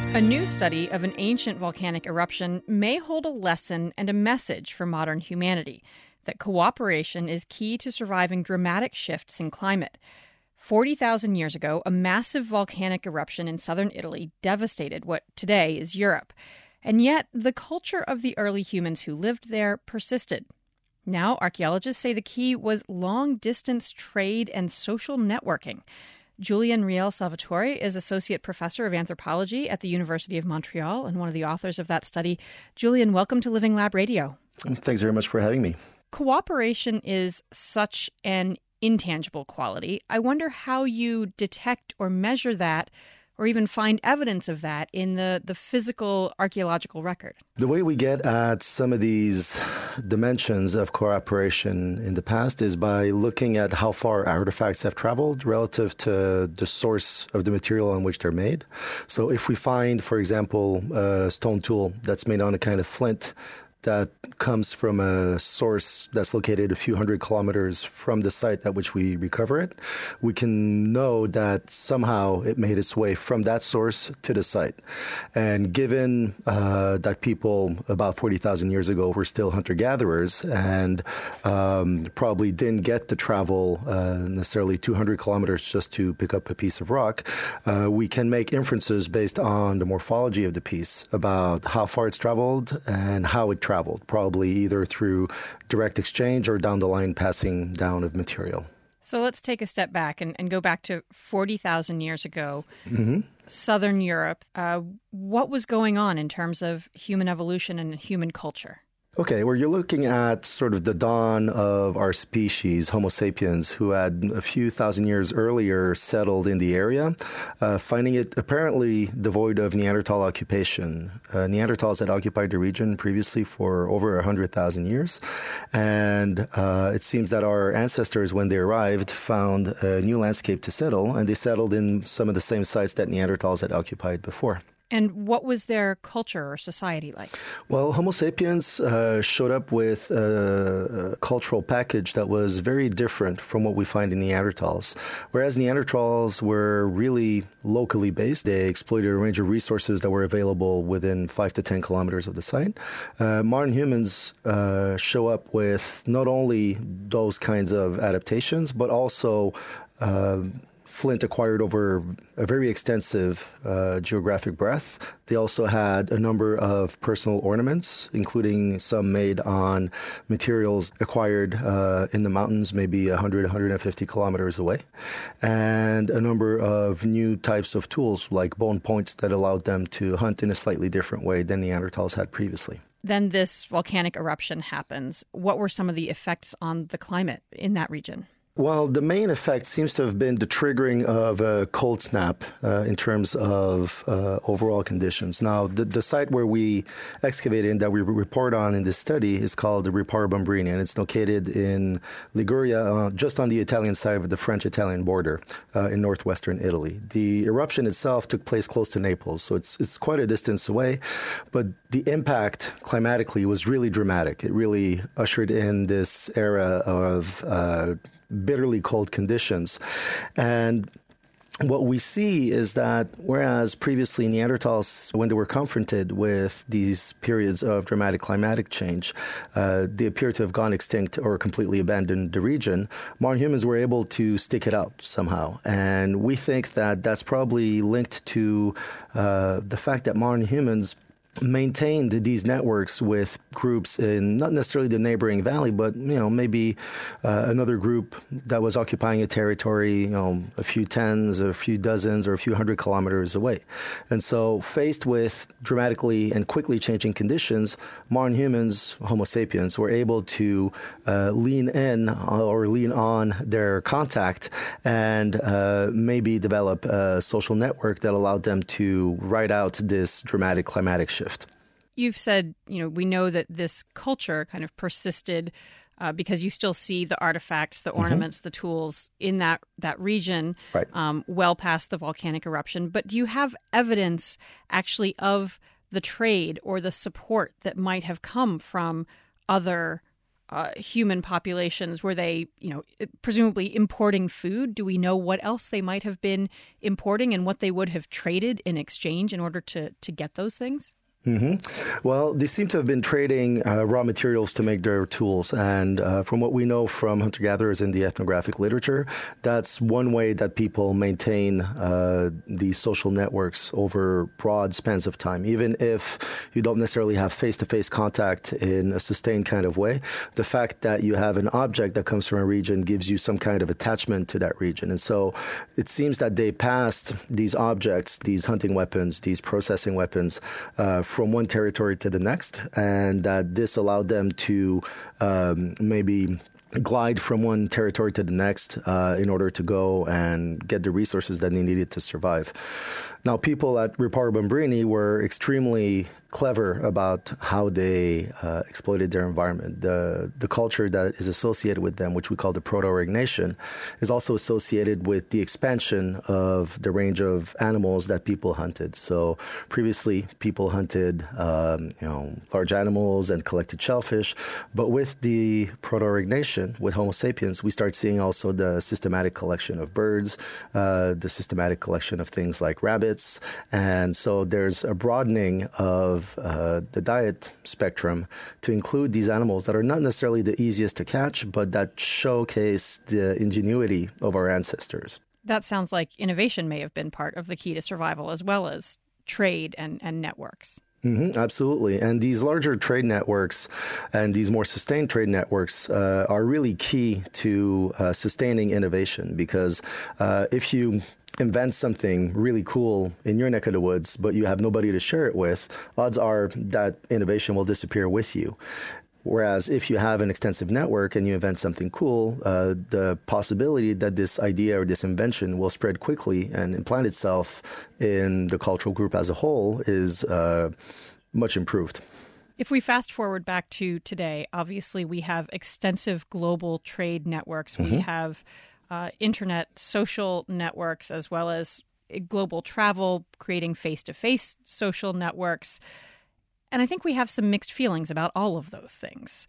A new study of an ancient volcanic eruption may hold a lesson and a message for modern humanity, that cooperation is key to surviving dramatic shifts in climate. 40,000 years ago, a massive volcanic eruption in southern Italy devastated what today is Europe. And yet, the culture of the early humans who lived there persisted. Now, archaeologists say the key was long-distance trade and social networking. Julian Riel Salvatore is Associate Professor of Anthropology at the University of Montreal and one of the authors of that study. Julian, welcome to Living Lab Radio. Thanks very much for having me. Cooperation is such an intangible quality. I wonder how you detect or measure that, or even find evidence of that in the physical archaeological record. The way we get at some of these dimensions of cooperation in the past is by looking at how far artifacts have traveled relative to the source of the material on which they're made. So if we find, for example, a stone tool that's made on a kind of flint that comes from a source that's located a few hundred kilometers from the site at which we recover it, we can know that somehow it made its way from that source to the site. And given that people about 40,000 years ago were still hunter-gatherers and probably didn't get to travel necessarily 200 kilometers just to pick up a piece of rock, we can make inferences based on the morphology of the piece about how far it's traveled and how it traveled, probably either through direct exchange or down the line passing down of material. So let's take a step back and go back to 40,000 years ago, Southern Europe. What was going on in terms of human evolution and human culture? Okay, well, you're looking at sort of the dawn of our species, Homo sapiens, who had a few thousand years earlier settled in the area, finding it apparently devoid of Neanderthal occupation. Neanderthals had occupied the region previously for over 100,000 years, and it seems that our ancestors, when they arrived, found a new landscape to settle, and they settled in some of the same sites that Neanderthals had occupied before. And what was their culture or society like? Well, Homo sapiens showed up with a cultural package that was very different from what we find in Neanderthals. Whereas Neanderthals were really locally based, they exploited a range of resources that were available within 5 to 10 kilometers of the site. Modern humans show up with not only those kinds of adaptations, but also flint acquired over a very extensive geographic breadth. They also had a number of personal ornaments, including some made on materials acquired in the mountains, maybe 100, 150 kilometers away, and a number of new types of tools like bone points that allowed them to hunt in a slightly different way than Neanderthals had previously. Then this volcanic eruption happens. What were some of the effects on the climate in that region? Well, the main effect seems to have been the triggering of a cold snap in terms of overall conditions. Now, the site where we excavated and that we report on in this study is called the Riparo Bumbrini, and it's located in Liguria, just on the Italian side of the French-Italian border in northwestern Italy. The eruption itself took place close to Naples, so it's quite a distance away, but the impact climatically was really dramatic. It really ushered in this era of bitterly cold conditions. And what we see is that whereas previously Neanderthals, when they were confronted with these periods of dramatic climatic change, they appear to have gone extinct or completely abandoned the region, modern humans were able to stick it out somehow. And we think that that's probably linked to the fact that modern humans maintained these networks with groups in not necessarily the neighboring valley, but maybe another group that was occupying a territory, a few tens, or a few dozens, or a few hundred kilometers away. And so, faced with dramatically and quickly changing conditions, modern humans, Homo sapiens, were able to lean in or lean on their contact and maybe develop a social network that allowed them to ride out this dramatic climatic shift. You've said, we know that this culture kind of persisted because you still see the artifacts, the ornaments, the tools in that region, right, well past the volcanic eruption. But do you have evidence actually of the trade or the support that might have come from other human populations? Were they, presumably importing food? Do we know what else they might have been importing and what they would have traded in exchange in order to get those things? Well, they seem to have been trading raw materials to make their tools. And from what we know from hunter-gatherers in the ethnographic literature, that's one way that people maintain these social networks over broad spans of time. Even if you don't necessarily have face-to-face contact in a sustained kind of way, the fact that you have an object that comes from a region gives you some kind of attachment to that region. And so it seems that they passed these objects, these hunting weapons, these processing weapons, from one territory to the next, and that this allowed them to maybe glide from one territory to the next in order to go and get the resources that they needed to survive. Now, people at Riparo Bumbrini were extremely clever about how they exploited their environment. The culture that is associated with them, which we call the Proto-Aurignacian Nation, is also associated with the expansion of the range of animals that people hunted. So previously, people hunted large animals and collected shellfish, but with the Proto-Aurignacian Nation, with Homo sapiens, we start seeing also the systematic collection of birds, the systematic collection of things like rabbits, and so there's a broadening of the diet spectrum to include these animals that are not necessarily the easiest to catch, but that showcase the ingenuity of our ancestors. That sounds like innovation may have been part of the key to survival, as well as trade and networks. Absolutely. And these larger trade networks and these more sustained trade networks are really key to sustaining innovation, because if you invent something really cool in your neck of the woods, but you have nobody to share it with, odds are that innovation will disappear with you. Whereas if you have an extensive network and you invent something cool, the possibility that this idea or this invention will spread quickly and implant itself in the cultural group as a whole is much improved. If we fast forward back to today, obviously we have extensive global trade networks. We have internet social networks, as well as global travel, creating face-to-face social networks. And I think we have some mixed feelings about all of those things.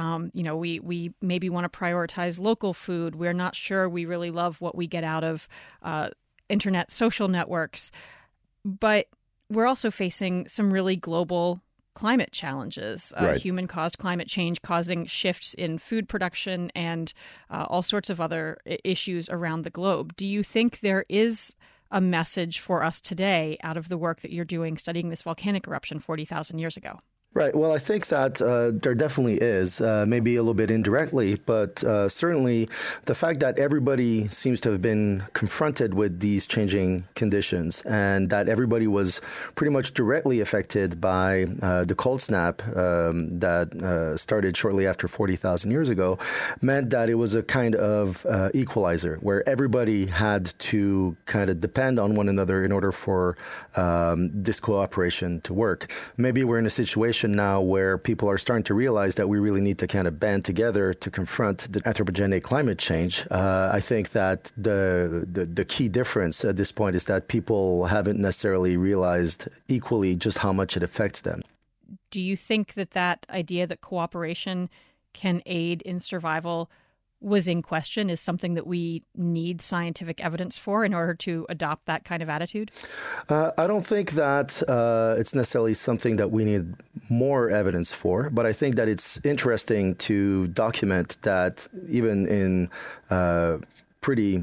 We maybe want to prioritize local food. We're not sure we really love what we get out of internet social networks. But we're also facing some really global climate challenges, right. Human-caused climate change causing shifts in food production and all sorts of other issues around the globe. Do you think there is a message for us today out of the work that you're doing studying this volcanic eruption 40,000 years ago? Right. Well, I think that there definitely is, maybe a little bit indirectly, but certainly the fact that everybody seems to have been confronted with these changing conditions, and that everybody was pretty much directly affected by the cold snap that started shortly after 40,000 years ago, meant that it was a kind of equalizer where everybody had to kind of depend on one another in order for this cooperation to work. Maybe we're in a situation now where people are starting to realize that we really need to kind of band together to confront the anthropogenic climate change. I think that the key difference at this point is that people haven't necessarily realized equally just how much it affects them. Do you think that idea that cooperation can aid in survival was in question, is something that we need scientific evidence for in order to adopt that kind of attitude? I don't think that it's necessarily something that we need more evidence for, but I think that it's interesting to document that even in pretty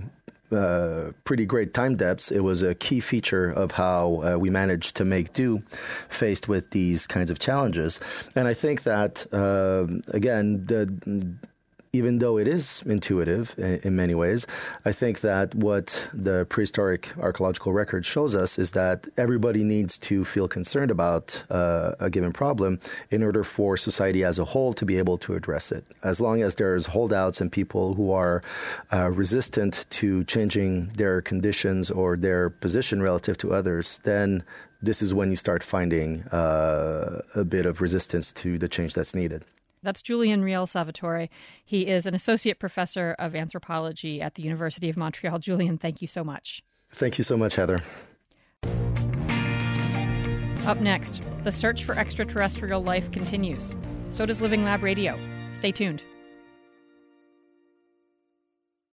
great time depths, it was a key feature of how we managed to make do faced with these kinds of challenges. And I think that, again, even though it is intuitive in many ways, I think that what the prehistoric archaeological record shows us is that everybody needs to feel concerned about a given problem in order for society as a whole to be able to address it. As long as there's holdouts and people who are resistant to changing their conditions or their position relative to others, then this is when you start finding a bit of resistance to the change that's needed. That's Julien Riel-Salvatore. He is an associate professor of anthropology at the University of Montreal. Julien, thank you so much. Thank you so much, Heather. Up next, the search for extraterrestrial life continues. So does Living Lab Radio. Stay tuned.